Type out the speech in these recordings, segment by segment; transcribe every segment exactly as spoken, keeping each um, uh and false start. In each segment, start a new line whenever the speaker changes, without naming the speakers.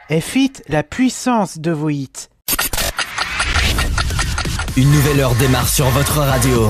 F huit, la puissance de vos hits.
Une nouvelle heure démarre sur votre radio.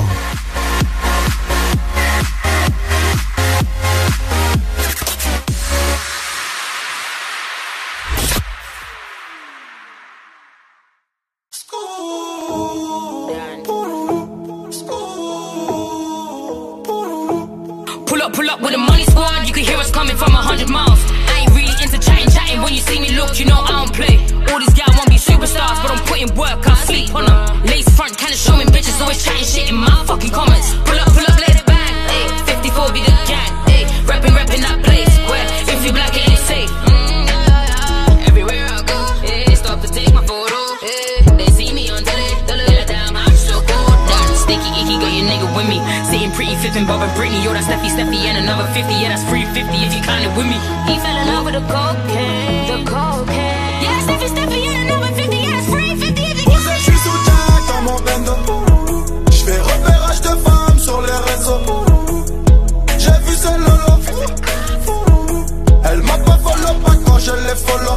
Pull up, pull up with the money squad. You can hear us coming from a hundred miles. I ain't really into chatting, chatting. When you see me look, you know I don't play. All these guys want be superstars, but I'm putting work, I sleep on them. Lace front, kinda showing bitches, always chatting shit in my fucking comments. Pull up, pull up, lay the bag, ayy. fifty-four be the gang, ayy. Rapping, rapping that place, where if you black it ain't safe. Mm, yeah, yeah. Everywhere I go, yeah, stop to take my photo, yeah. They see me on telly, they look at damn, I'm so cold. Damn, sticky icky, got your nigga with me. Sitting pretty, flipping Bob and Britney, yo, that's Steffi, Steffi, and another fifty, yeah, that's three fifty if you kinda with me. He fell in love with the cocaine, the cocaine. Yeah, Steffi, Steffi, and another fifty, yeah, that's three fifty if you kinda with me.
Je suis sous Jack dans mon bendo. J'fais repérage de femmes sur les réseaux. J'ai vu ce lolo. Elle m'a pas follow, pas quand je l'ai follow.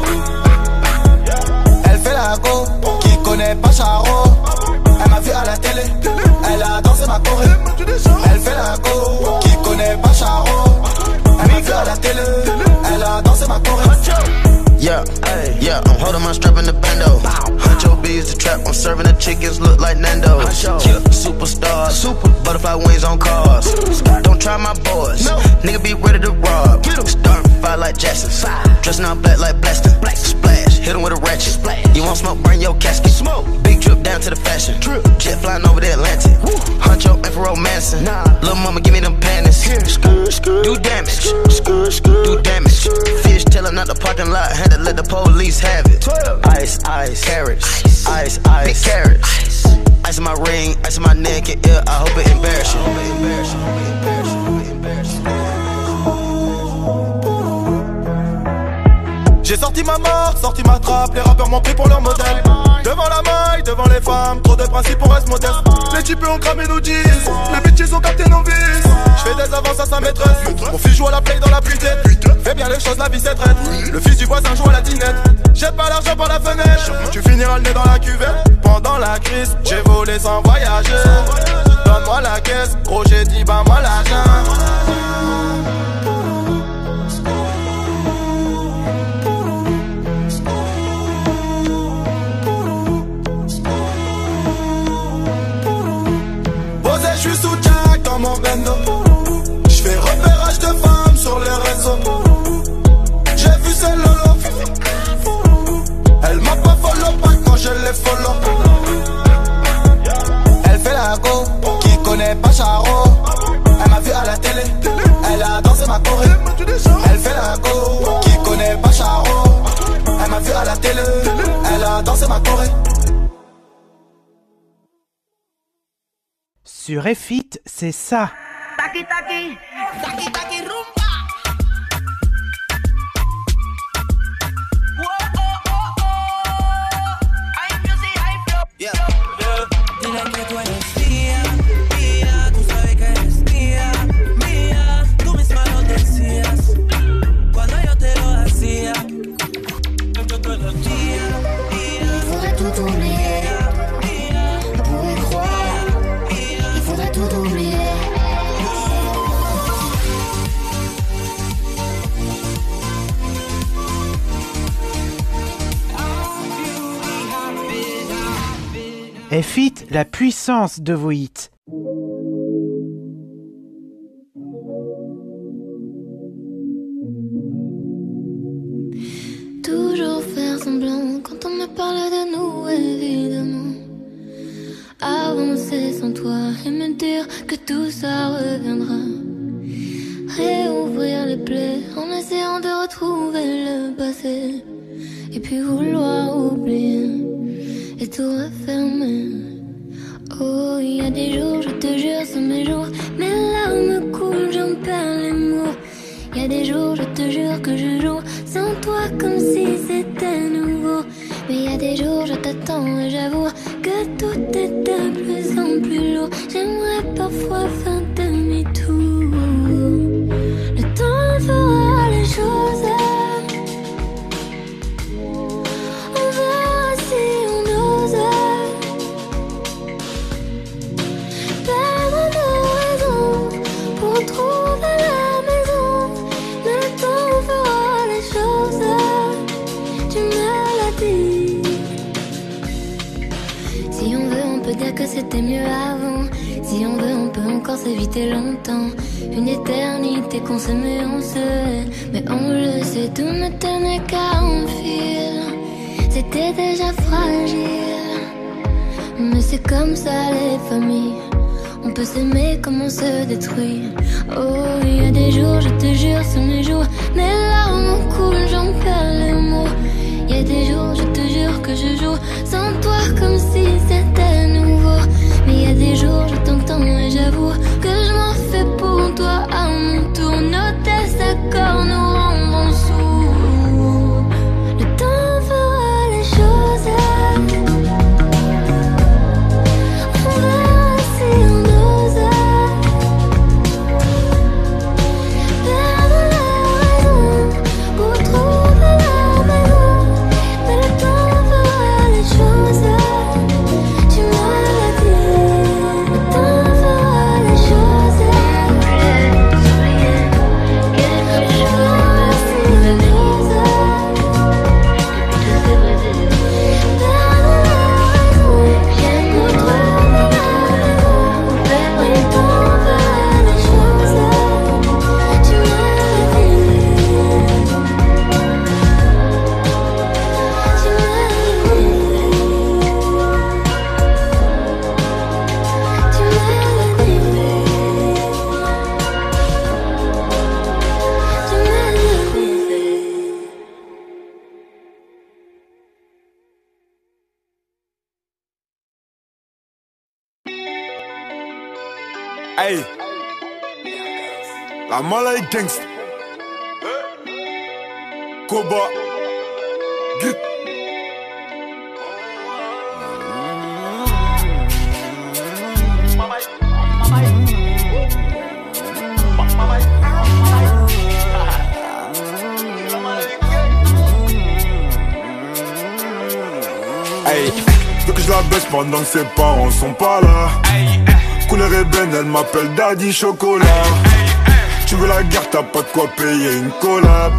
Elle fait la go, qui connaît pas Charo. Elle m'a vu à la télé, elle a dansé ma choré. Elle fait la go, qui connaît pas Charo. Elle m'a vu à la télé, elle a dansé ma choré.
Yeah, yeah, I'm holding my strap in the bando. Huncho B is the trap, I'm serving the chickens, look like Nando's. Yeah, superstar, super butterfly wings on cars. Don't try my boys, nigga be ready to rob. Start fire like Jackson, dressing all black like Blaston. Splash, hit him with a ratchet. You want smoke, bring your casket. Smoke, big drip down to the fashion. Jet flying over the Atlantic. Huncho and for romancing. Little mama, give me them panties. Do damage, do damage. Fish tellin' out the parking lot, had to let the police have it. Ice, ice, carrots, ice, ice, big carrots. Ice in my ring, ice in my neck and ear. I hope it embarrass you.
J'ai sorti ma mort, sorti ma trappe, les rappeurs m'ont pris pour leur modèle. Devant la maille, devant les femmes, trop de principes, on reste modeste. Les types ont cramé nos jeans, les bitches ont capté nos vices. J'fais des avances à sa maîtresse, mon fils joue à la play dans la pluie. Fais bien les choses, la vie c'est traite. Le fils du voisin joue à la dinette. Jette pas l'argent par la fenêtre, tu finiras le nez dans la cuvette. Pendant la crise, j'ai volé sans voyager. Donne-moi la caisse, gros j'ai dit bah moi l'argent. Je suis sous Jack dans mon bendo. J'fais repérage de femmes sur les réseaux. J'ai vu ce lolo. Elle m'a pas follow, pas quand je l'ai follow. Elle fait la go, qui connaît pas Charo. Elle m'a vu à la télé, elle a dansé ma choré. Elle fait la go, qui connaît pas Charo. Elle m'a vu à la télé, elle a dansé ma choré.
Sur F huit, c'est ça.
Taki taki, taki taki rumba.
Dile que tú eres mía, mía, tú sabes que eres mía, mía. Tú misma lo decías cuando yo te lo hacía. Yo te lo hacía, mía.
Il faudrait tout oublier pour y croire. Il faudrait tout oublier.
F huit, la puissance de vos hits.
Toujours faire semblant quand on me parle de nous, évidemment. Avancer sans toi et me dire que tout ça reviendra. Réouvrir les plaies en essayant de retrouver le passé. Et puis vouloir oublier et tout refermer. Oh, il y a des jours, je te jure, sont mes jours. Mes larmes coulent, j'en perds les mots. Il y a des jours, je te jure que je joue sans toi comme si c'était nouveau. Mais il y a des jours, je t'attends et j'avoue que tout est de plus en plus lourd. J'aimerais parfois faire demi-tour. Le temps fera les choses. c'était mieux avant. Si on veut, on peut encore s'éviter longtemps. Une éternité qu'on s'aime et on se hait. Mais on le sait, tout ne tenait qu'à un fil. C'était déjà fragile. Mais c'est comme ça les familles. On peut s'aimer comme on se détruit. Oh, il y a des jours, je te jure, sur mes jours, mes larmes coulent, j'en perds les mots. Il y a des jours, je te jure que je joue sans toi comme si c'était nouveau. Mais il y a des jours, je t'entends et j'avoue que je m'en fais pour toi à mon tour. Nos tests accords nous rendront sourds. Le temps fera les choses. On verra si on ose perdre la raison pour trouver la maison. Mais le temps fera les choses. Tu m'as dit, le temps fera les choses. Quelque chose si on ose perdre la raison pour trouver la maison. Mais le temps fera les choses. Tu m'as dit, tu
Hey, la Malay Gangsta, Koba, Git. Hey, veux que je la baisse pendant que ses parents sont pas là. Couleur ébène, elle m'appelle Daddy Chocolat. Tu veux la guerre, t'as pas de quoi payer une collab.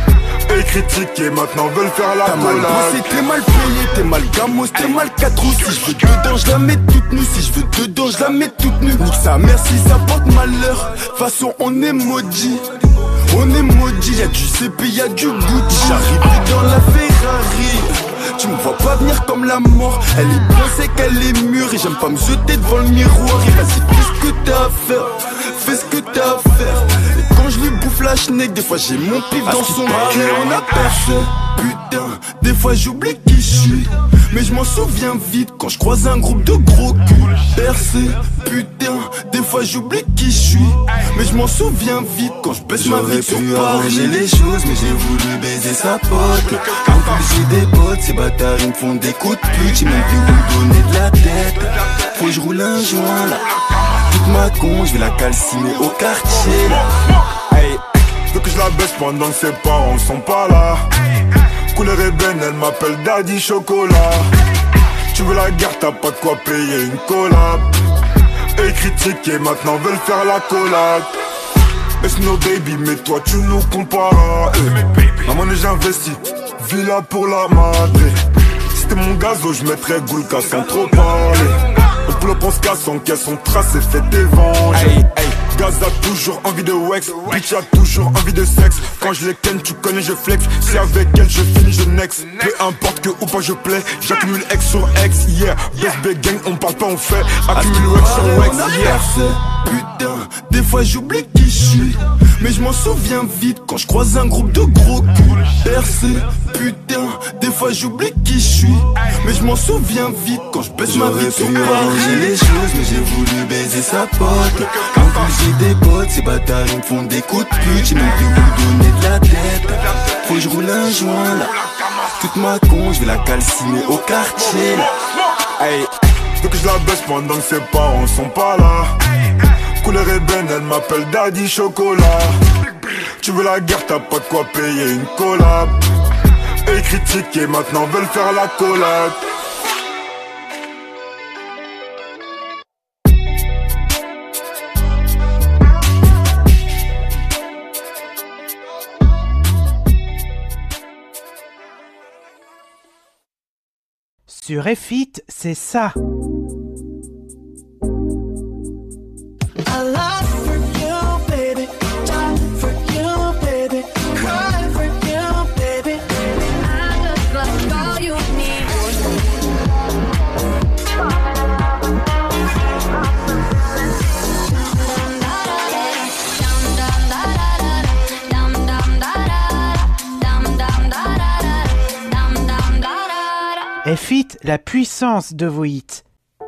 Et critiquer, maintenant veulent faire la collab. T'as mal bossé, t'es mal payé, t'es mal gamos, t'es mal quatre roues. Si je veux dedans, je la mets toute nue. Si je veux dedans, je la mets toute nue. Nique sa mère si ça porte malheur. Façon, on est maudit. On est maudit, y'a du C P, y'a du Gucci. J'arrive dans la Ferrari. Tu me vois pas venir comme la mort. Elle est bien, c'est qu'elle est mûre. Et j'aime pas me jeter devant le miroir. Et vas-y, fais ce que t'as à faire. Fais ce que t'as à faire. Et quand je lui bouffe la schneck, des fois j'ai mon pif dans son cul. On a percé. Putain, des fois j'oublie qui je suis. Mais je m'en souviens vite quand je croise un groupe de gros culs. Percé, putain, des fois j'oublie qui je suis. Mais je m'en souviens vite quand je baisse ma vie sur Paris. J'aurais pu arranger les choses mais j'ai voulu baiser sa pote. En plus j'ai des potes, ces bâtards ils me font des coups de pute. J'ai même vu vous donner de la tête. Faut que je roule un joint là. Toute ma con, je vais la calciner au quartier là. Hey, veux que je la baisse pendant que ses parents sont pas là. Couleur ébène, elle m'appelle Daddy Chocolat. Tu veux la guerre, t'as pas de quoi payer une collab. Et critiquer, maintenant veulent faire la collab. It's no baby, mais toi tu nous compares. La monnaie j'investis, villa pour la madre. Si c'était mon gazo, je mettrais Goulka sans trop parler. Le plop on se casse, en caisse, on trace et fait des venges. Hey, hey. Gaz a toujours envie de wax, bitch a toujours envie de sexe. Quand je les ken, tu connais, je flex. Si avec elle je finis, je next. Peu importe que ou pas je plais, j'accumule ex sur ex, yeah. B S B gang, on parle pas, on fait. Accumule wax sur wax, yeah. Putain, des fois j'oublie qui je suis. Mais je m'en souviens vite quand je croise un groupe de gros culs. Percé, putain, des fois j'oublie qui je suis. Mais je m'en souviens vite quand je baisse ma vie sur Paris. J'aurais pu arranger les choses mais j'ai voulu baiser sa pote. En plus j'ai des potes, ces bâtards ils me font des coups de pute. J'ai même pu vous donner de la tête. Faut que je roule un joint là. Toute ma con, je vais la calciner au quartier là. Hey, veux que je la baisse pendant que ses parents sont pas là. Couleur ébène, elle m'appelle Daddy Chocolat. Tu veux la guerre, t'as pas de quoi payer une collab. Et critiquer, maintenant veulent faire la collab.
Sur F I T, c'est ça. Effite la puissance de vos hits.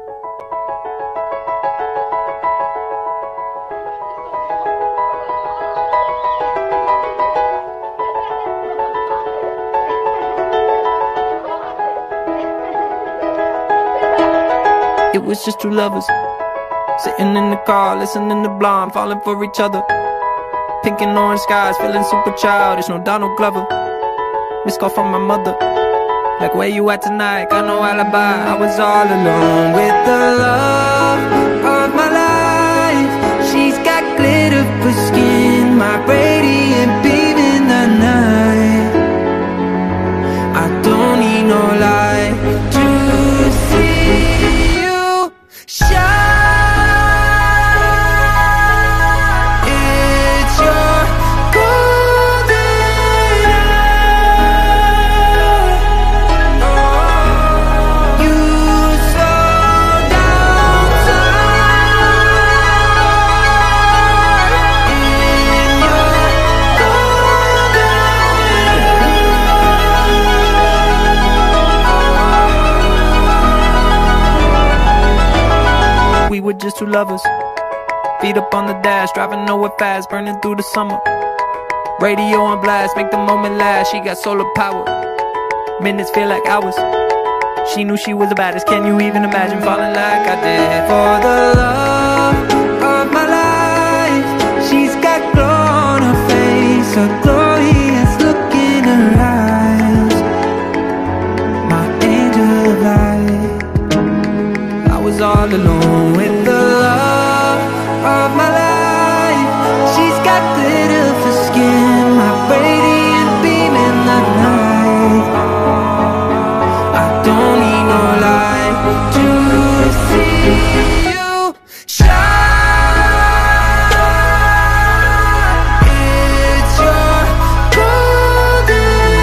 It was just two lovers sitting in the car, listening to Blonde, falling for each other. Pink and orange skies, feeling super childish, no Donald Glover. Missed call from my mother, like where you at tonight, got no alibi. I was all alone with the love of my life. She's got glitter for skin, my radiant beam in the night. I don't need no light to see you shine. We were just two lovers, feet up on the dash, driving nowhere fast, burning through the summer. Radio on blast, make the moment last. She got solar power, minutes feel like hours. She knew she was the baddest. Can you even imagine falling like I did? For the love of my life, she's got glow on her face, a glorious look in her eyes, my angel of light. I was all alone with the love of my life. She's got glitter for skin, my radiant beam in the night. I don't need no light to see you shine. It's your golden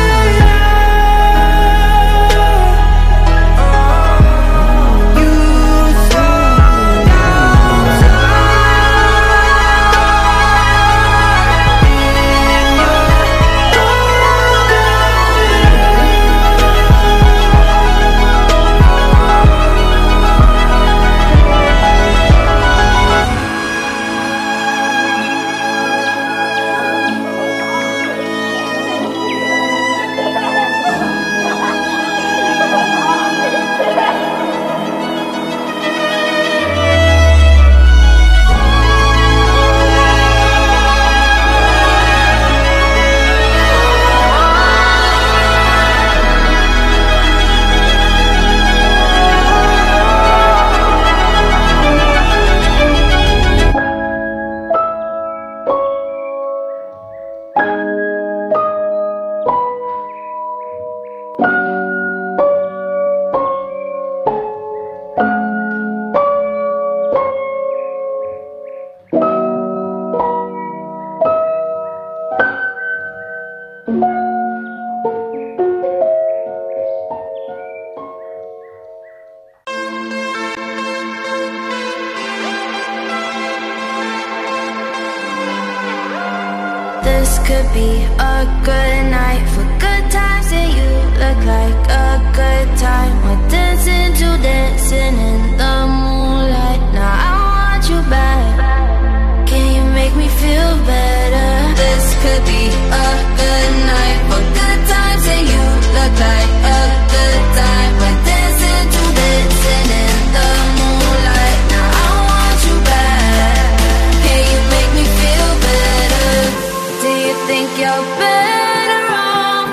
This could be a good night for good times, and you look like a good time. We're dancing to dancing in the moonlight. Now I want you back. Can you make me feel better? This could be a good night for good times, and you look like a good time. We're dancing to dancing in the moonlight. Now I want you back. Can you make me feel better? Do you think you're better off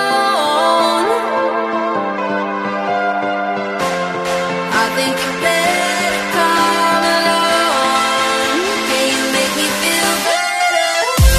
alone? I think you better come alone. Can you make me feel better?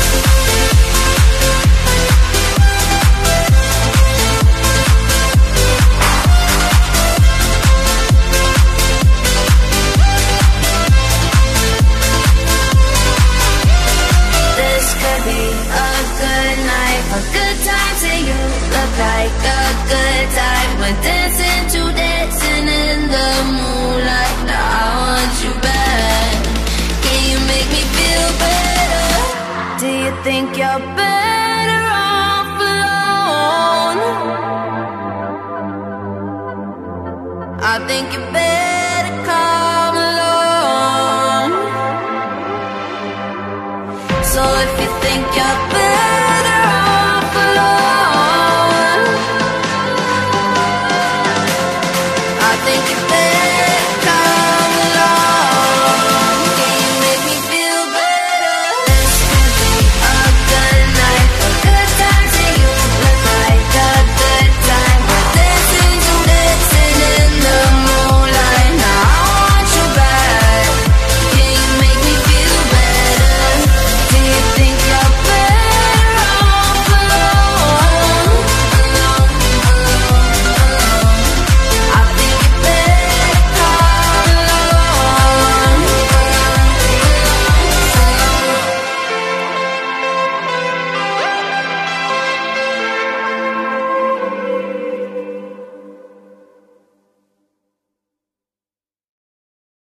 This could be a good night for good times, and you look like a good time. We're dancing to dancing in the moonlight. Now I want you back. Can you make me feel better? Do you think you're better off alone?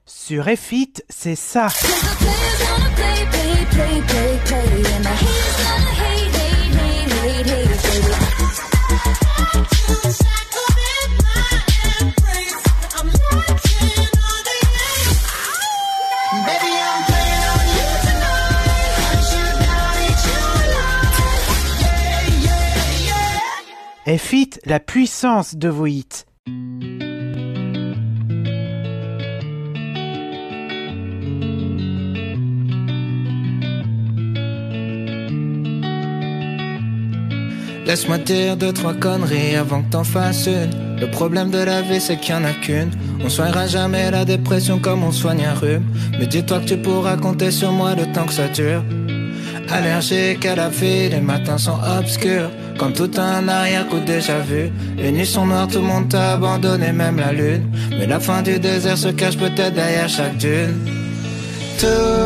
Sur F It, c'est ça. F It, la puissance de vos hits.
Laisse-moi dire deux, trois conneries avant que t'en fasses une. Le problème de la vie, c'est qu'il y en a qu'une. On soignera jamais la dépression comme on soigne un rhume. Mais dis-toi que tu pourras compter sur moi le temps que ça dure. Allergique à la vie, les matins sont obscurs. Comme tout un arrière-coup déjà vu. Les nuits sont noires, tout le monde t'a abandonné, même la lune. Mais la fin du désert se cache peut-être derrière chaque dune. Tout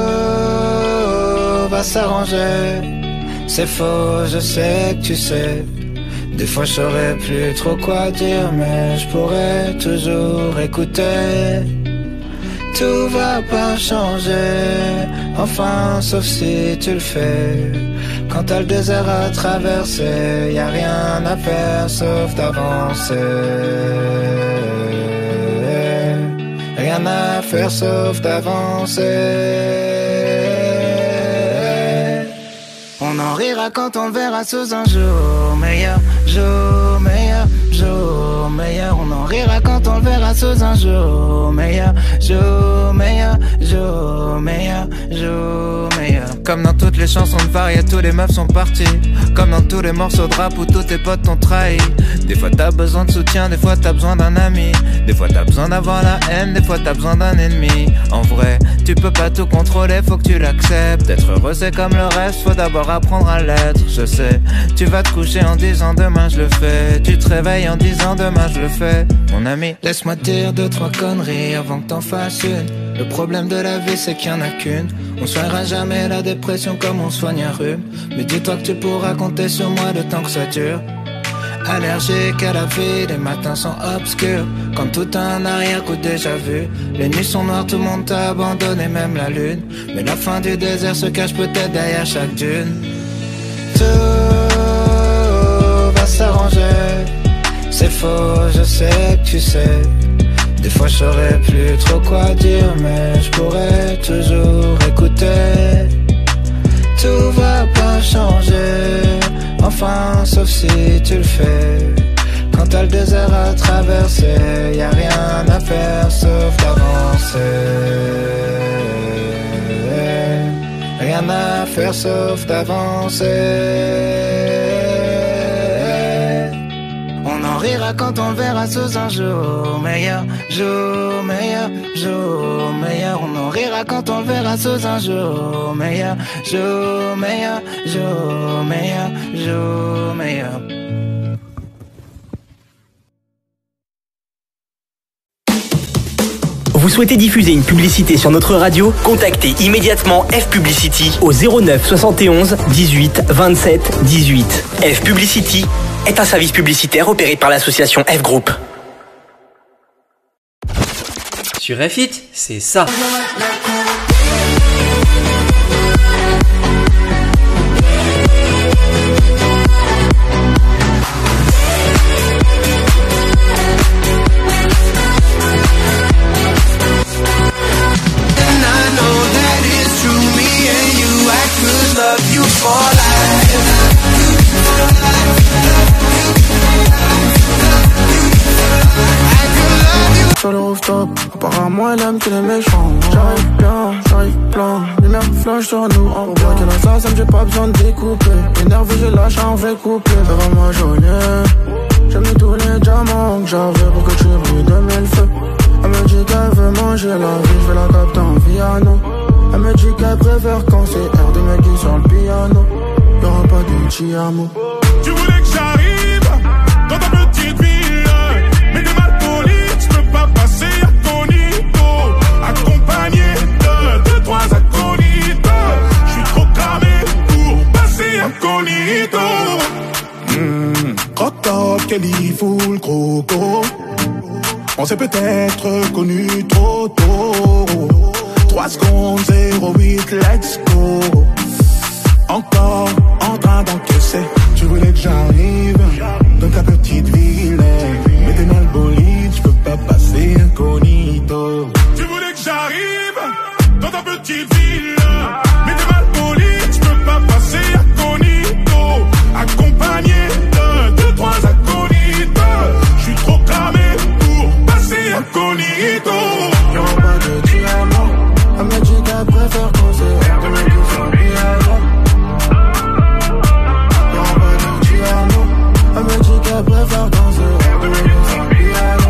va s'arranger. C'est faux, je sais que tu sais. Des fois je saurais plus trop quoi dire, mais je pourrais toujours écouter. Tout va pas changer, enfin sauf si tu le fais. Quand t'as le désert à traverser, y a rien à faire sauf d'avancer. Rien à faire sauf d'avancer. On en rira quand on le verra sous un jour meilleur, jour meilleur, jour meilleur. On en rira quand on le verra sous un jour meilleur, jour meilleur, jour meilleur, jour meilleur. Comme dans toutes les chansons de Varia, tous les meufs sont partis. Comme dans tous les morceaux de rap où tous tes potes t'ont trahi. Des fois t'as besoin de soutien, des fois t'as besoin d'un ami. Des fois t'as besoin d'avoir la haine, des fois t'as besoin d'un ennemi. En vrai, tu peux pas tout contrôler, faut que tu l'acceptes. Être heureux c'est comme le reste, faut d'abord apprendre à l'être. Je sais, tu vas te coucher en disant demain je le fais. Tu te réveilles en disant demain je le fais. Mon ami, laisse-moi dire deux, trois conneries avant que t'en fasses une. Le problème de la vie c'est qu'il y en a qu'une. On soignera jamais la dépression comme on soigne un rhume. Mais dis-toi que tu pourras compter sur moi le temps que ça dure. Allergique à la vie, les matins sont obscurs. Comme tout un arrière-coup déjà vu. Les nuits sont noires, tout le monde t'a abandonné, même la lune. Mais la fin du désert se cache peut-être derrière chaque dune. Tout va s'arranger. C'est faux, je sais que tu sais. Des fois je saurais plus trop quoi dire, mais je pourrais toujours écouter. Tout va pas changer, enfin sauf si tu le fais. Quand t'as le désert à traverser, y a rien à faire sauf d'avancer. Rien à faire sauf d'avancer. On en rira quand on le verra sous un jour meilleur, jour meilleur, jour meilleur. On en rira quand on le verra sous un jour meilleur, jour meilleur, jour meilleur, jour meilleur.
Vous souhaitez diffuser une publicité sur notre radio? Contactez immédiatement F Publicity au zéro neuf soixante et onze dix-huit vingt-sept dix-huit. F Publicity est un service publicitaire opéré par l'association F Group.
Sur F It, c'est ça.
Love you for life. Sur le rooftop, apparemment elle aime que les méchants. J'arrive bien, j'arrive plein. Lumière flash sur nous, on voit que la sauce, j'ai pas besoin de découper. Énervé, j'ai lâché un vrai couplet. Vraiment joli. J'ai mis tous les diamants que j'avais pour que tu brilles de mille feux. Elle me dit qu'elle veut manger la vie, je vais la capter en piano. Elle me dit qu'elle préfère quand c'est R de Maggie sur le piano. Y'aura pas de petit amour.
Tu voulais que j'arrive dans ta petite ville, mais t'es mal poli, j'peux pas passer incognito. Accompagné de deux, trois incognitos. J'suis trop cramé pour passer incognito. Mmh, crop top, Kelly full croco.
On s'est peut-être connu trop tôt. Trois secondes, zéro huit, let's go. Encore en train d'encaisser. Tu voulais que j'arrive dans ta petite ville, mais t'es mal bolide, je peux pas passer incognito. Tu voulais que j'arrive dans ta petite ville, mais t'es mal bolide, je peux pas passer incognito. Accompagné de deux, trois acolites, je suis trop cramé pour passer incognito. Y'aura pas de diamant, un mec qui préfère causer de mes deux sans piano. Y'aura pas de diamant, un mec qui préfère danser de mes deux sans piano.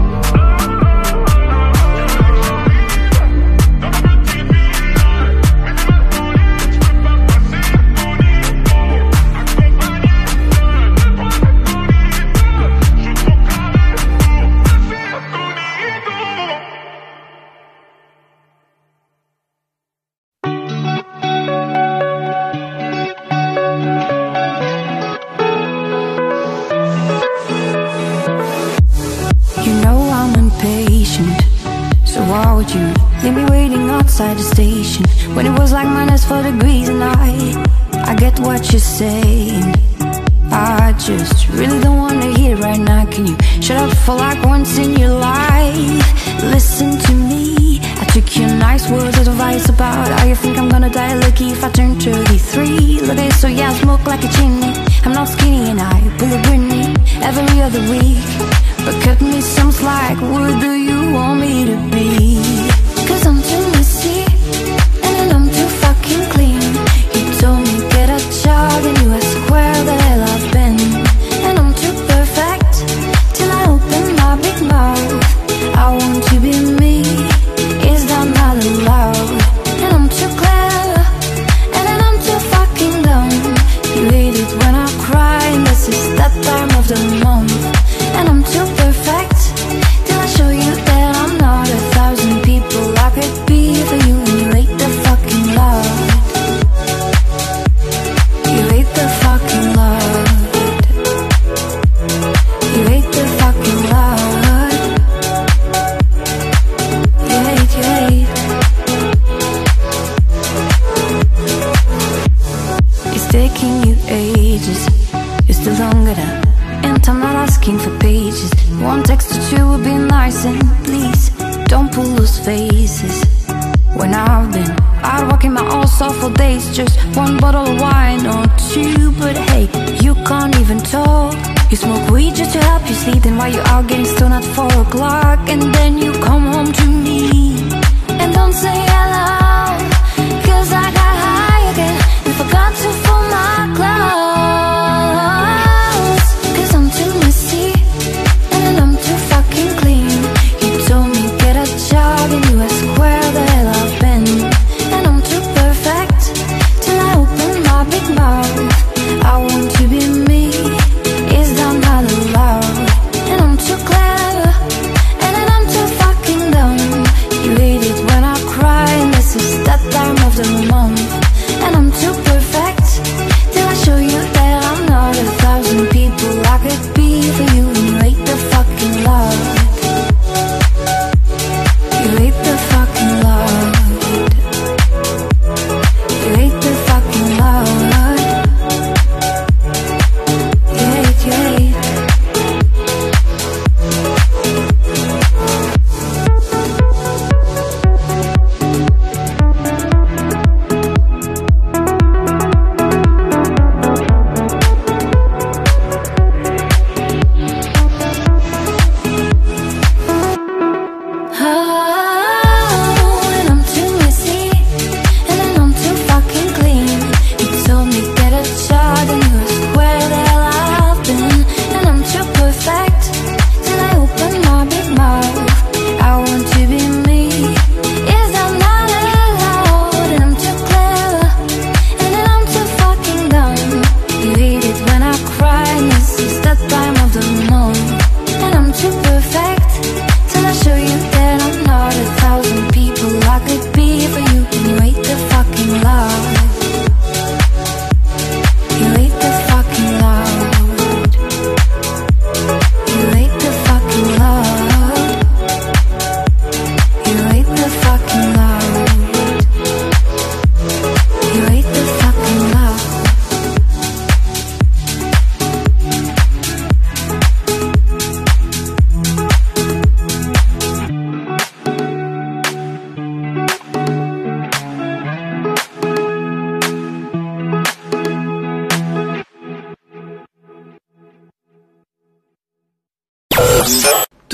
Why would you leave me waiting outside the station when it was like minus four degrees and I I get what you're saying. I just really don't wanna hear it right now. Can you shut up for like once in your life? Listen to me, I took your nice words of advice about how you think I'm gonna die lucky if I turn thirty-three. Look at it, so yeah, I smoke like a chimney. I'm not skinny and I pull a Britney every other week. But cut me some slack, what do you want me to be? Cause I'm too messy, and I'm too fucking clean. You told me get a job and you asked where the hell I've been. And I'm too perfect, till I open my big mouth. I want to be me, is that not allowed? And I'm too clever, and then I'm too fucking dumb. You hate it when I cry, and this is that time of the month. And I'm too perfect, till I show you that I'm not a thousand people I could be for you. And you hate the fucking love, you hate the fucking love, you hate the fucking love, you hate, you hate. It's taking you ages, you're still longer than. And I'm not asking for pages. One text or two would be nice, and please don't pull those faces. When I've been out walking my ass off for days, just one bottle of wine or two. But hey, you can't even talk. You smoke weed just to help you sleep, then while you're out getting stoned at four o'clock, and then you come home to me and don't say hello, cause I got high again and forgot to fill my clothes. And you ask where the hell I've been. And I'm too perfect, till I open my big mouth. I want to be me, is that not allowed? And I'm too clever, and then I'm too fucking dumb. You hate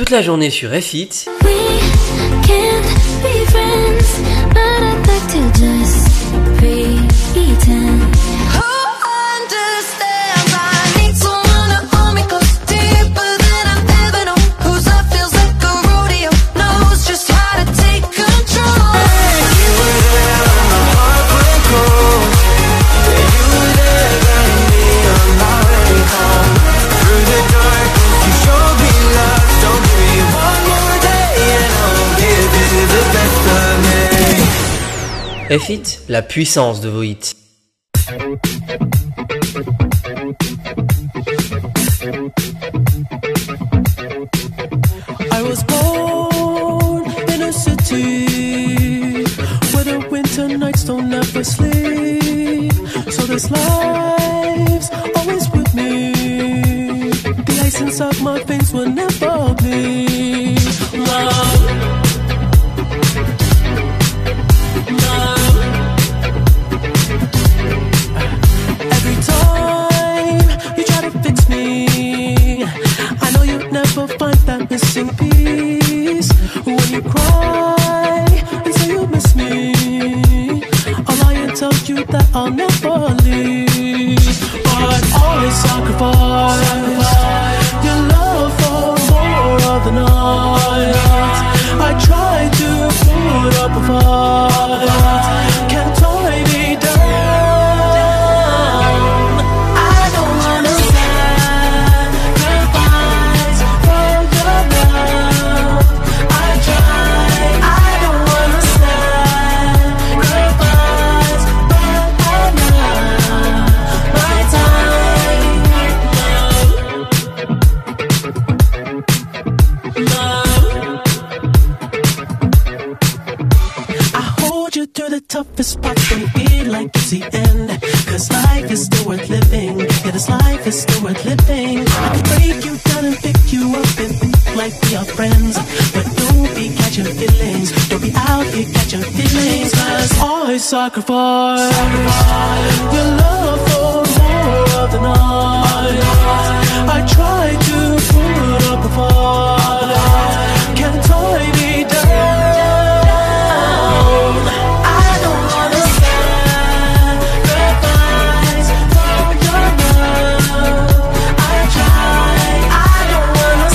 toute la journée sur F It.
We can't be friends, but I'd like to just pretend. Who understands? I need someone to hold me close, deeper than I've ever known. Whose love feels like a rodeo, knows just how to take control.
Hey, you were there when my heart went cold. Yeah, you were there guiding me on my way home. Through the dark, you showed me love. So give me one more day and I'll give you the best of me.
F It, la puissance de vos hits.
I was born in a city where the winter nights don't ever sleep. So this life's always with me. The ice inside my veins will never bleed. Love, love. Every time you try to fix me, I know you'll never find that missing piece. When you cry and say you miss me, I'll lie and tell you that I'll never leave. But always sacrifice your love for more of the night. I try to put up a fight, can't tie me down. I don't wanna sacrifice for your love. I try, I don't wanna sacrifice, but I love my time. Love, love. I hold you through the toughest parts when you feel like it's the end. Cause life is still worth living. Yeah, this life is still worth living. I can break you down and pick you up and think like we are friends. But don't be catching feelings. Don't be out here catching feelings. Cause I sacrifice your love for more of the night. I try to put up a fight, can't tie me down. I don't wanna sacrifice for your love. I try, I don't wanna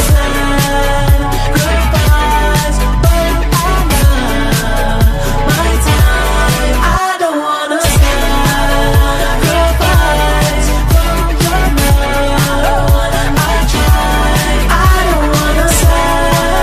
sacrifice, but I love my time. I don't wanna sacrifice for your love. I try, I don't wanna sacrifice.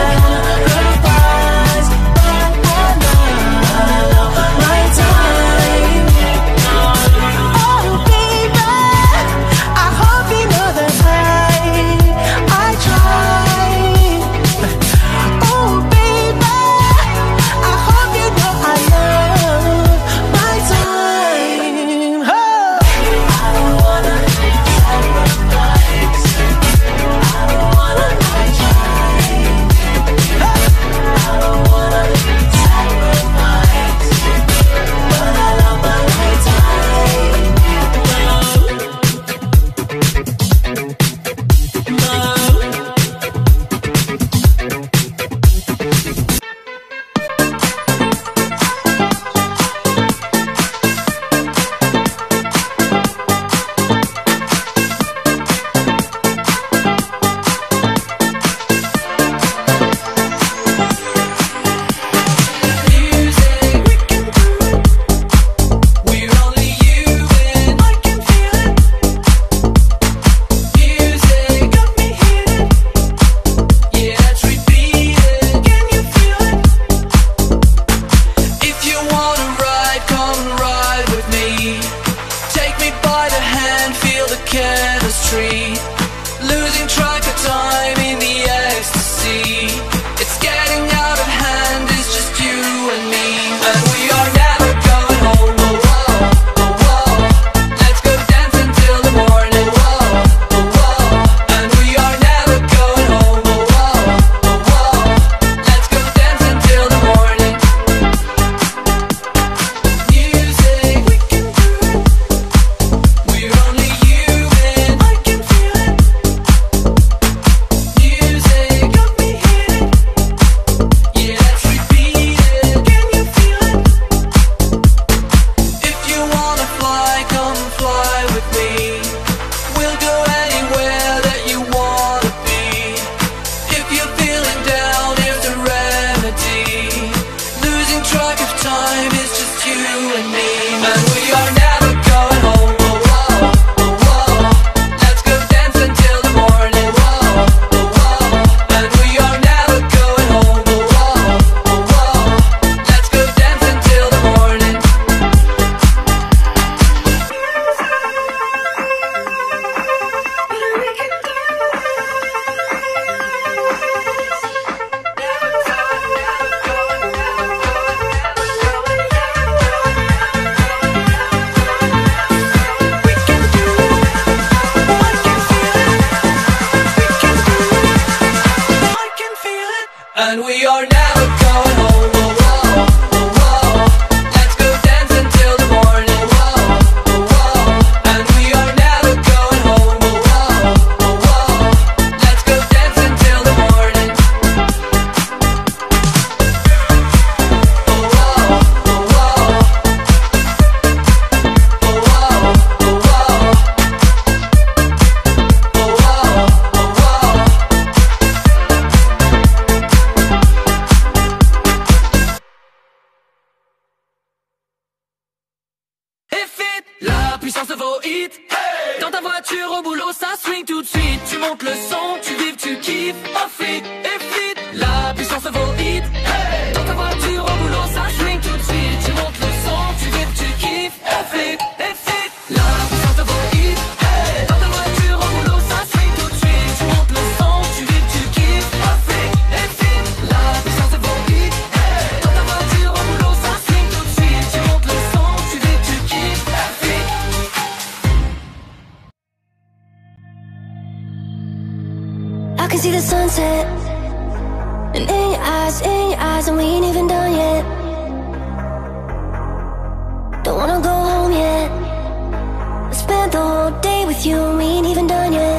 track of time, it's just you and me. And we are never going home. Oh, oh, oh, oh. Let's go dance until the morning. Oh, oh, oh. And we are never going home. Oh, oh, oh, oh. Let's go dance until the morning. And we are never going home. Oh, oh, oh, oh. Let's go dance until the morning. Oh, oh, oh. And we are never going home. Oh, oh, oh, oh. Let's go dance until the morning. Oh, oh, oh, oh. Oh, oh, oh, oh. La puissance de vos hits, hey. Dans ta voiture au boulot ça swing tout de suite. Tu montes le son, tu vibres, tu kiffes. Off it et fit. La puissance de vos hits, hey. Dans ta voiture au boulot ça swing tout de suite. Tu montes le son, tu vibres, tu kiffes. Off it et fit. La puissance de vos hits, hey. Dans ta voiture au boulot ça swing tout de suite. Tu montes le son, tu vibres, tu kiffes. Off it et fit. La puissance de vos hits, hey. Dans ta voiture au boulot ça swing tout de suite. Tu montes le son, tu vibres, tu kiffes.
I can see the sunset, and in your eyes, in your eyes, and we ain't even done yet. Don't wanna go home yet. I spent the whole day with you, and we ain't even done yet.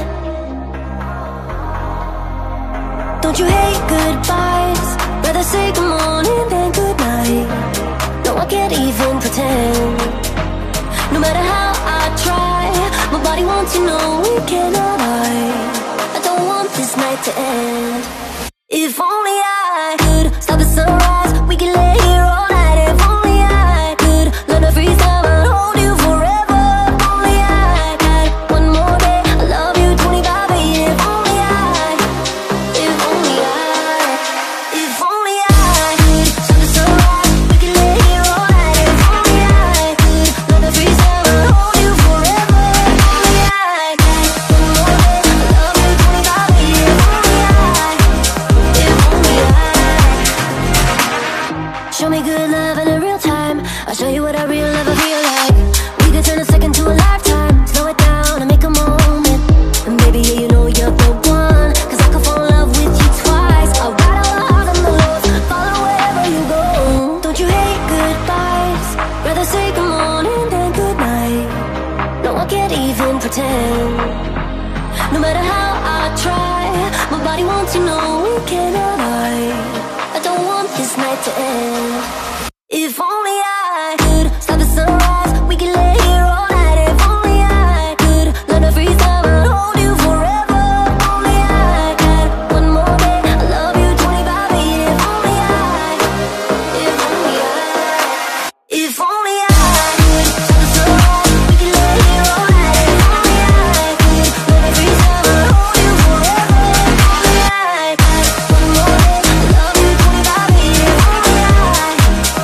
Don't you hate goodbyes? Rather say good morning than good night. No, I can't even pretend. No matter how I try, my body wants to know we cannot hide. I don't want this night to end. If only I could stop the sunrise, we can lay here all night. If only I could learn to freeze time and hold you forever. If only I had one more day, I love you twenty-five a year. If only I, if only I, if only I could stop the sunrise, we can lay here all night. If only I could learn to freeze time and hold you forever. If only I had one more day, I love you twenty-five a year. If only I, if only I. Show me good love in a real time. I'll show you what a real lover feel like. We could turn a second to a lifetime. Slow it down and make a moment. And baby, yeah, you know you're the one. Cause I could fall in love with you twice. I'll ride all the highs and the lows, follow wherever you go. Don't you hate goodbyes? Rather say good morning than good night. No, I can't even pretend. No matter how I try, my body wants to know we cannot hide. I don't want this night to end. If only I could stop the sunrise, we can lay here all night. If only I could learn to freeze time and hold you forever. If only I had one more day, I love you twenty-five a year. If only I, if only I, if only I could stop the sunrise, we can lay here all night. If only I could learn to freeze time and hold you forever. If only I had one more day, I love you twenty-five a year. If only I, if only I.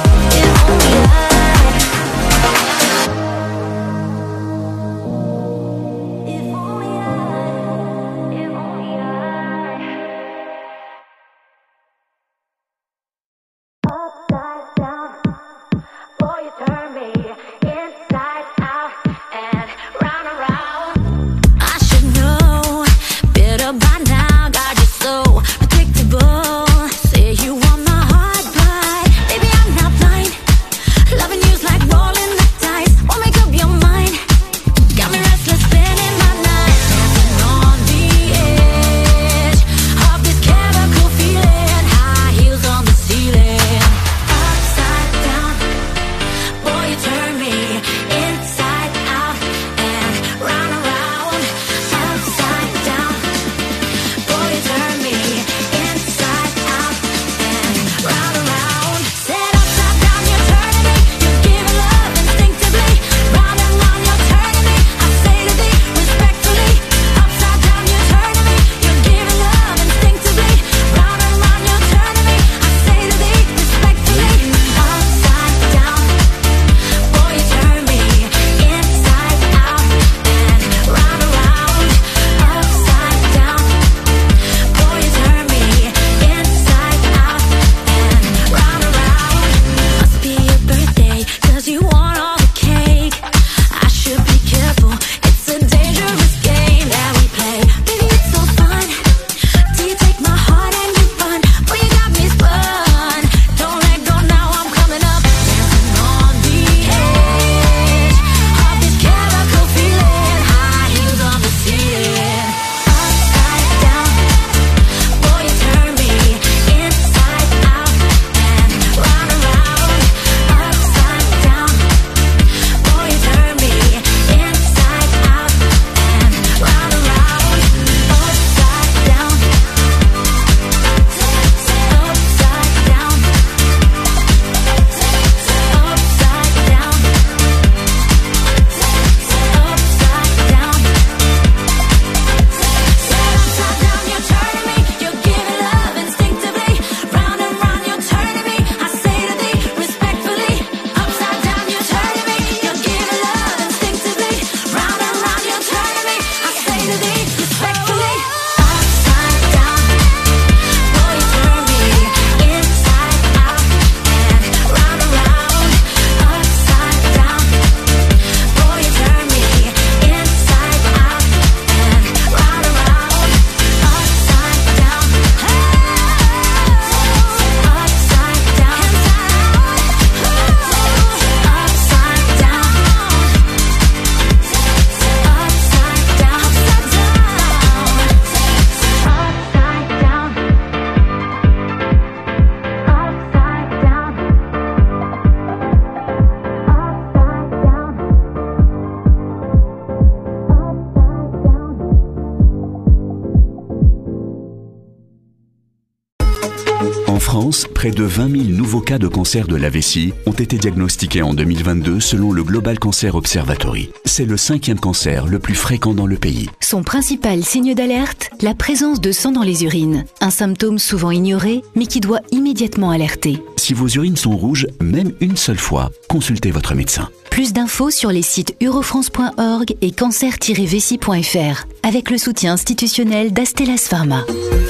France, près de vingt mille nouveaux cas de cancer de la vessie ont été diagnostiqués en deux mille vingt-deux selon le Global Cancer Observatory. C'est le cinquième cancer le plus fréquent dans le pays.
Son principal signe d'alerte, la présence de sang dans les urines. Un symptôme souvent ignoré, mais qui doit immédiatement alerter.
Si vos urines sont rouges, même une seule fois, consultez votre médecin.
Plus d'infos sur les sites urofrance point org et cancer tiret vessie point f r, avec le soutien institutionnel d'Astellas Pharma.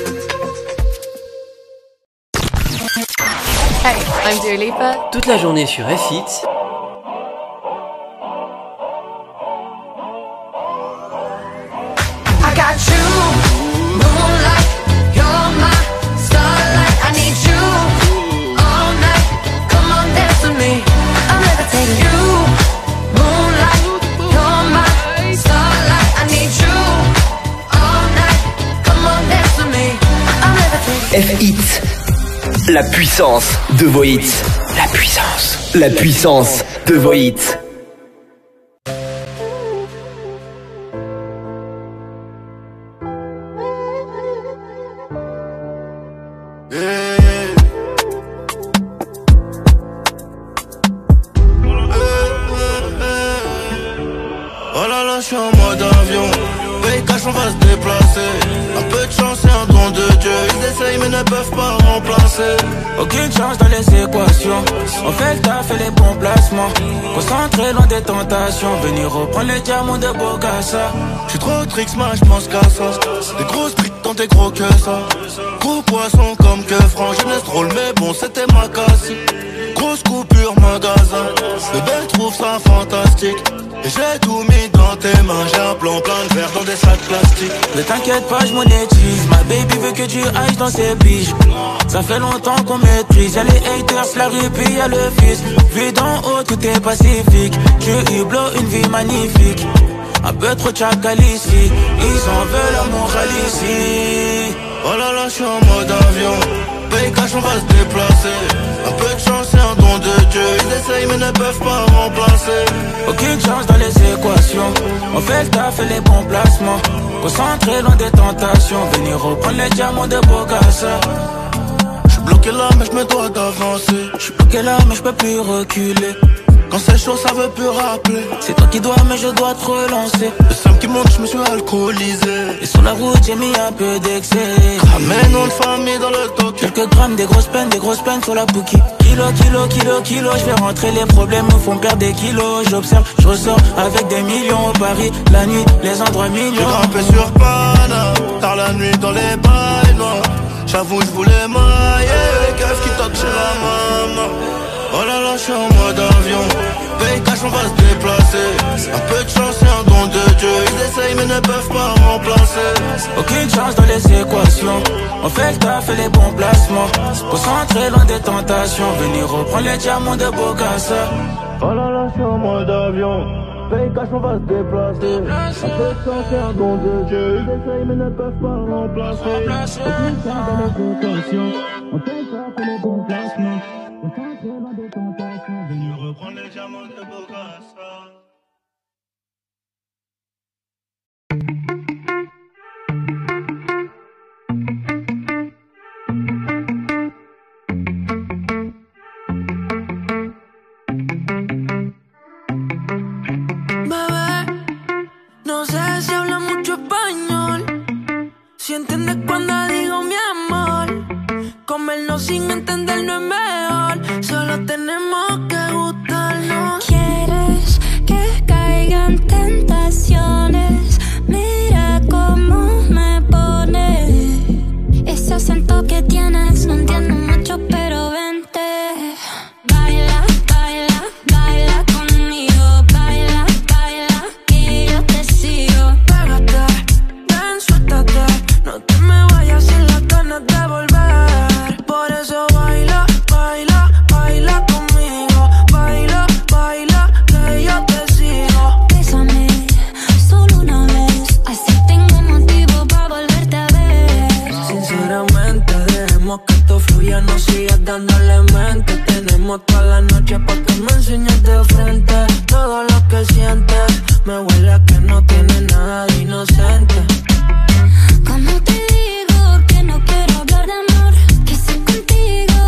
Hey, I'm Dua Lipa. Toute la journée sur F I T.
I got you, moonlight, you're my starlight. I need you all night. Come on, dance with me. I'm levitating. You, moonlight, you're my starlight. I need you all night. Come on, dance with me. I'm levitating.
F I T. La puissance de vos hits. La puissance. La puissance de vos hits.
Oh là là, je suis en mode avion. Paye cash, on va se déplacer. Un peu de chance et un don de Dieu. Ils essayent mais ne peuvent pas remplacer.
Aucune chance dans les équations. On fait le taf et les bons placements. Concentré loin des tentations. Venir reprendre les diamants de Bokassa.
J'suis trop trick smash, j'pense qu'à ça. Des grosses tricks quand t'es gros que ça. Gros poisson comme que franc. Jeunesse drôle mais bon c'était ma casse. Grosse coupure magasin. Le bel trouve ça fantastique. Et j'ai tout mis dans tes mains. J'ai un plan plein de verre dans des sacs plastiques.
Ne t'inquiète pas, je monétise. Ma baby veut que tu ailles dans ses piges. Ça fait longtemps qu'on maîtrise. Y'a les haters, la rue, puis y'a le fils. Vu d'en haut, tout est pacifique. Tu hublot, une vie magnifique. Un peu trop tchacal ici. Ils en veulent à Montréal ici.
Oh là là, j'suis en mode avion. Paye cash, on va se déplacer. Un peu de chance et un don de Dieu. Ils essayent mais ne peuvent pas remplacer.
Aucune chance dans les équations. On fait le taf et les bons placements. Concentré loin des tentations. Venir reprendre les diamants de Bokassa.
J'suis bloqué là mais j'me dois d'avancer.
J'suis bloqué là mais j'peux plus reculer.
Quand c'est chaud ça veut plus rappeler.
C'est toi qui dois mais je dois te relancer.
Le seum qui monte j'me suis alcoolisé.
Et sur la route j'ai mis un peu d'excès.
Ramène nom de famille dans le toc.
Quelques grammes, des grosses peines, des grosses peines sur la bouquille. Kilo, kilo, kilo, kilo. Je vais rentrer, les problèmes me font perdre des kilos. J'observe, je ressors avec des millions au Paris. La nuit, les endroits mignons.
J'ai grimpé sur Pana, tard la nuit dans les bails noirs. J'avoue je voulais mailler. Les keufs qui toquent chez la maman. Oh là là, j'suis en mode avion. Paye cash, on va se déplacer. Un peu de chance et un don de Dieu. Ils essayent mais ne peuvent pas remplacer.
Aucune chance dans les équations. On fait le taf et les bons placements. Concentré loin des tentations. Venir reprendre les diamants de Bokassa.
Oh là là, j'suis en mode avion. Paye cash, on va se déplacer. Un peu de chance et un don de Dieu. Ils essayent mais ne peuvent pas remplacer. Aucune chance dans les équations. On fait le taf et les bons placements. Concentré loin des tentations. Venir reprendre les diamants de Bokassa.
No sé si habla mucho español. Si entiendes cuando digo mi amor. Comernos sin entender no es mejor. Solo tenemos que gustarnos.
¿Quieres que caigan tentaciones? Mira cómo me pone. Ese acento que tienes no entiendo mucho, pero vente. Baila, baila, baila conmigo. Baila, baila, que yo te sigo.
Pégate, ven, suéltate. No te me vayas sin las ganas de volver. Por eso baila, baila, baila conmigo. Baila, baila, que yo te sigo.
Bésame, solo una vez. Así tengo motivo para volverte a ver.
Sinceramente, dejemos que esto fluya. No sigas dándole mente. Tenemos toda la noche pa' que me enseñes de frente. Todo lo que sientes me huele a que no tiene nada de inocente.
Como te digo que no quiero hablar de amor, que si contigo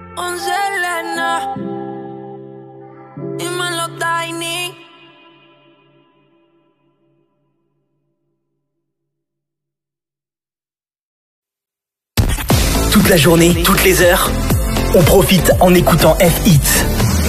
On Selena, dímelo Tiny.
Toute la journée, toutes les heures, on profite en écoutant F-Hits.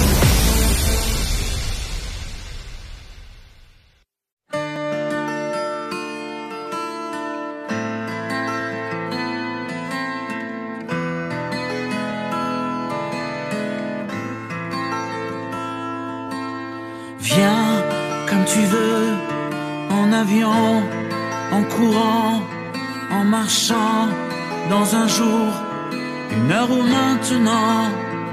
Viens comme tu veux, en avion, en courant, en marchant, dans un jour, une heure ou maintenant.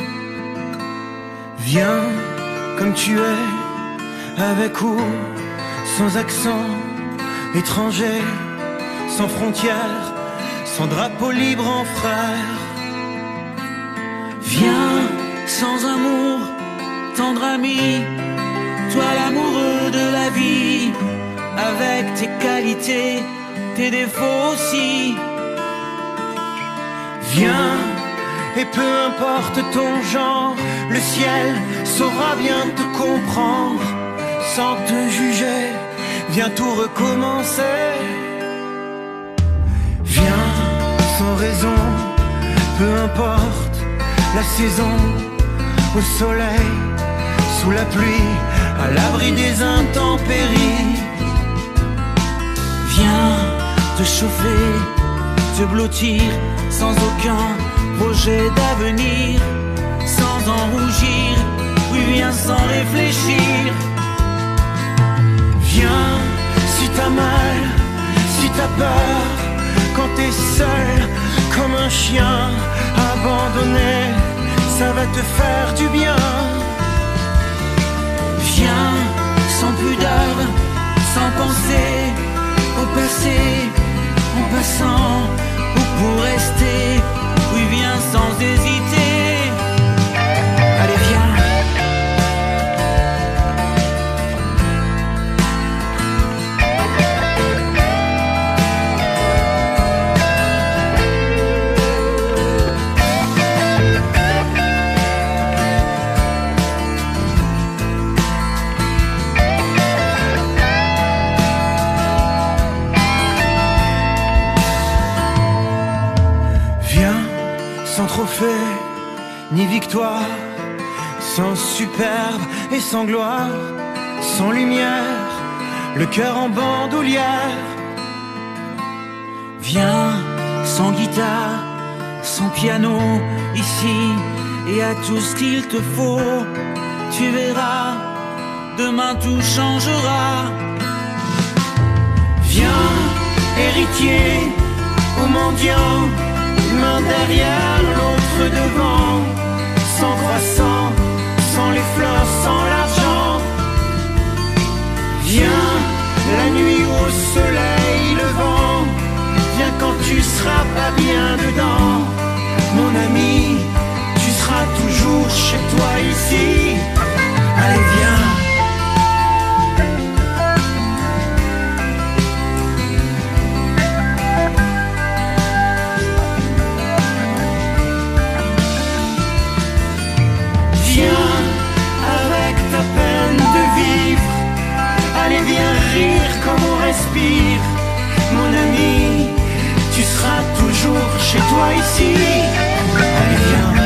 Viens comme tu es, avec ou sans accent, étranger, sans frontières, sans drapeau libre en frère.
Viens sans amour, tendre ami, toi l'amoureux de la vie, avec tes qualités, tes défauts aussi.
Viens, et peu importe ton genre, le ciel saura bien te comprendre, sans te juger, viens tout recommencer. Viens, sans raison, peu importe la saison, au soleil, sous la pluie, à l'abri des intempéries.
Viens te chauffer, te blottir, sans aucun projet d'avenir, sans en rougir, oui viens sans réfléchir.
Viens si t'as mal, si t'as peur, quand t'es seul comme un chien abandonné, ça va te faire du bien.
Viens sans pudeur, sans penser au passé, en passant ou pour rester, oui viens sans hésiter. Allez viens.
Sans trophée, ni victoire, sans superbe et sans gloire, sans lumière, le cœur en bandoulière.
Viens sans guitare, sans piano, ici, et à tout ce qu'il te faut, tu verras, demain tout changera.
Viens, héritier ou mendiant, une main derrière, l'autre devant, sans croissant, sans les fleurs, sans l'argent. Viens, la nuit au soleil levant, viens quand tu seras pas bien dedans. Mon ami, tu seras toujours chez toi ici. Allez viens. Allez viens rire comme on respire. Mon ami, tu seras toujours chez toi ici. Allez viens.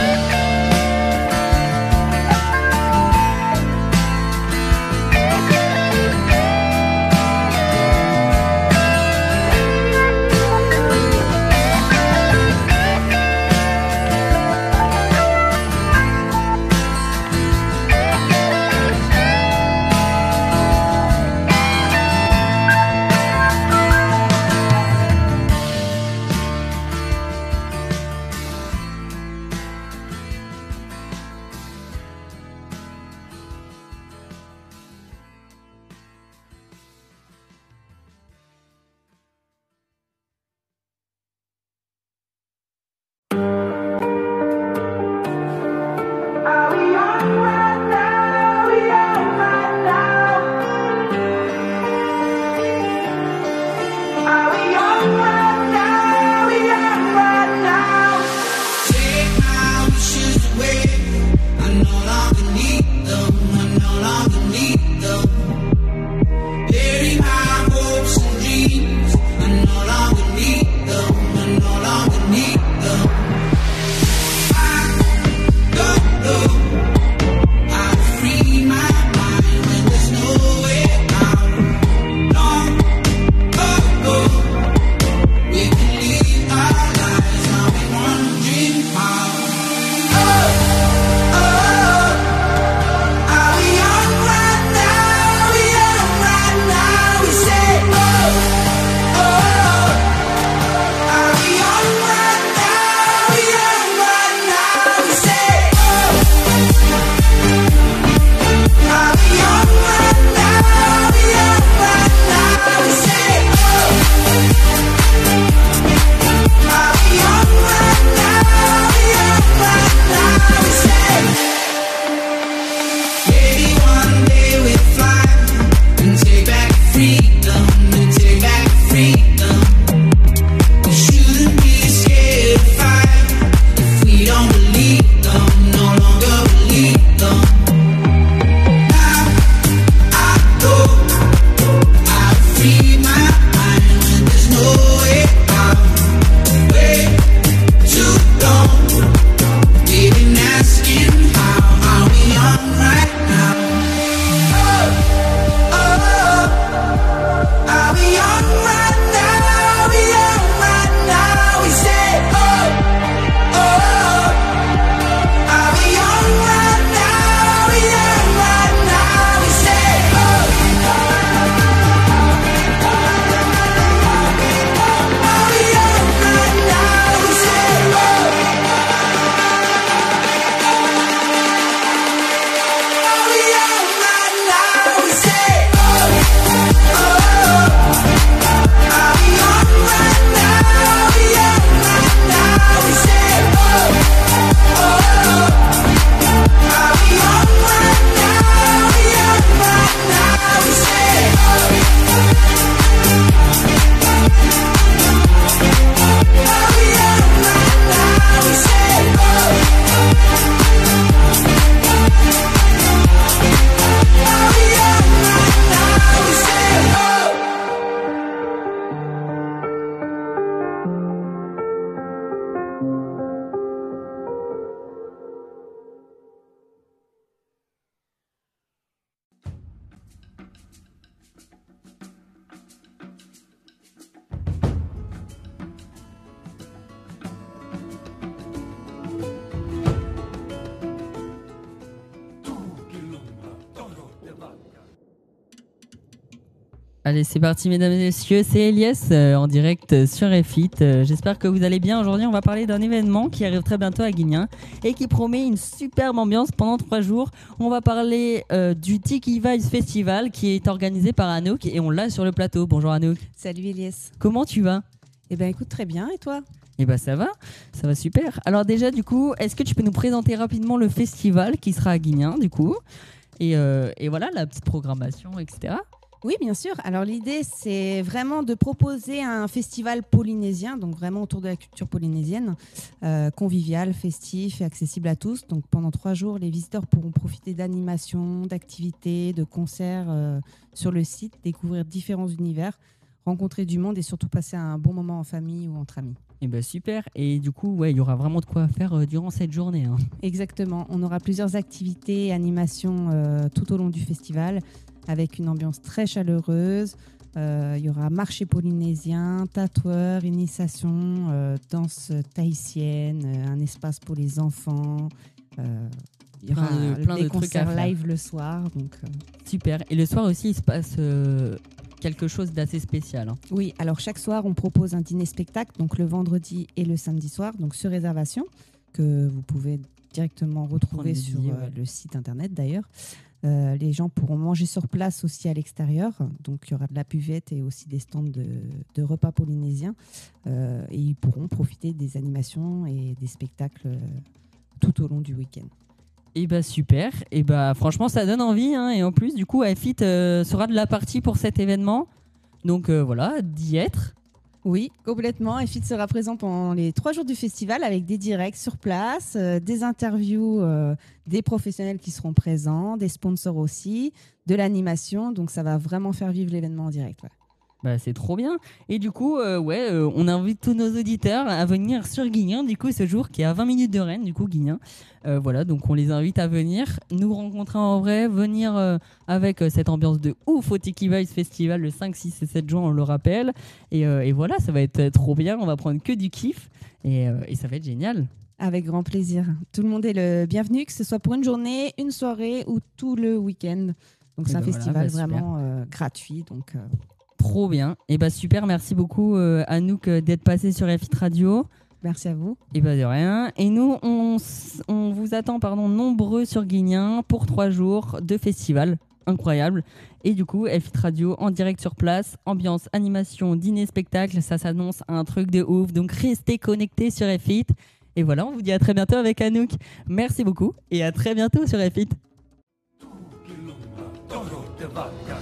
Allez, c'est parti, mesdames et messieurs. C'est Elias euh, en direct sur F I T. Euh, j'espère que vous allez bien. Aujourd'hui, on va parler d'un événement qui arrive très bientôt à Guignin et qui promet une superbe ambiance pendant trois jours. On va parler euh, du Tiki Vibes Festival qui est organisé par Anouk et on l'a sur le plateau. Bonjour Anouk.
Salut Elias.
Comment tu vas ?
Eh ben écoute, très bien. Et toi ?
Eh ben ça va, ça va super. Alors déjà, du coup, est-ce que tu peux nous présenter rapidement le festival qui sera à Guignin, du coup et, euh, et voilà, la petite programmation, et cetera.
Oui, bien sûr. Alors l'idée, c'est vraiment de proposer un festival polynésien, donc vraiment autour de la culture polynésienne, euh, convivial, festif et accessible à tous. Donc pendant trois jours, les visiteurs pourront profiter d'animations, d'activités, de concerts euh, sur le site, découvrir différents univers, rencontrer du monde et surtout passer un bon moment en famille ou entre amis.
Eh ben super. Et du coup, ouais, il y aura vraiment de quoi faire euh, durant cette journée. Hein.
Exactement. On aura plusieurs activités et animations euh, tout au long du festival, avec une ambiance très chaleureuse. Euh, il y aura marché polynésien, tatoueur, initiation, euh, danse tahitienne, euh, un espace pour les enfants. Euh, il y aura
plein de, plein
des
de
concerts
trucs à
live le soir. Donc, euh...
Super. Et le soir aussi, il se passe euh, quelque chose d'assez spécial. Hein.
Oui, alors chaque soir, on propose un dîner-spectacle, donc le vendredi et le samedi soir, donc sur réservation, que vous pouvez directement retrouver sur
billets,
euh,
ouais.
le site internet d'ailleurs. Euh, les gens pourront manger sur place aussi à l'extérieur. Donc, il y aura de la buvette et aussi des stands de, de repas polynésiens. Euh, et ils pourront profiter des animations et des spectacles euh, tout au long du week-end.
Et bah super. Et bah franchement, ça donne envie. Hein. Et en plus, du coup, F I T euh, sera de la partie pour cet événement. Donc euh, voilà, d'y être.
Oui, complètement. F I T sera présent pendant les trois jours du festival avec des directs sur place, euh, des interviews euh, des professionnels qui seront présents, des sponsors aussi, de l'animation. Donc, ça va vraiment faire vivre l'événement en direct. Ouais.
Bah, c'est trop bien. Et du coup, euh, ouais, euh, on invite tous nos auditeurs à venir sur Guignin, du coup, ce jour qui est à vingt minutes de Rennes, du coup, Guignin. Euh, voilà, donc on les invite à venir nous rencontrer en vrai, venir euh, avec euh, cette ambiance de ouf au Tiki Vibes Festival le cinq, six et sept juin, on le rappelle. Et, euh, et voilà, ça va être euh, trop bien. On va prendre que du kiff et, euh, et ça va être génial.
Avec grand plaisir. Tout le monde est le bienvenu, que ce soit pour une journée, une soirée ou tout le week-end. Donc, c'est
et
un
bah
festival
voilà, bah,
vraiment euh, gratuit. Donc, euh...
Trop bien. Et bah super, merci beaucoup euh, Anouk euh, d'être passé sur F I T Radio.
Merci à vous.
Et bah de rien. Et nous, on, on vous attend pardon, nombreux sur Guignin pour trois jours de festival. Incroyable. Et du coup, F I T Radio en direct sur place. Ambiance, animation, dîner, spectacle. Ça s'annonce un truc de ouf. Donc restez connectés sur F I T. Et voilà, on vous dit à très bientôt avec Anouk. Merci beaucoup et à très bientôt sur F I T.